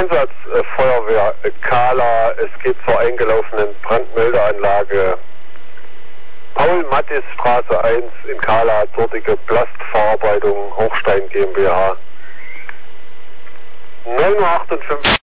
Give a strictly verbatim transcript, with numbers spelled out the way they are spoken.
Einsatz äh, Feuerwehr äh, Kahla, es geht zur eingelaufenen Brandmeldeanlage Paul-Mattis-Straße eins in Kahla, dortige Plastverarbeitung Hochstein GmbH. neun Uhr achtundfünfzig